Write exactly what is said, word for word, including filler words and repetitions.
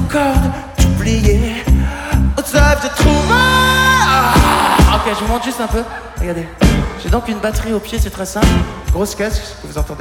encore de t'oublier. Rêve de trouver. Ah, ok, je vous montre juste un peu. Regardez. J'ai donc une batterie au pied, c'est très simple. Grosse caisse que vous entendez.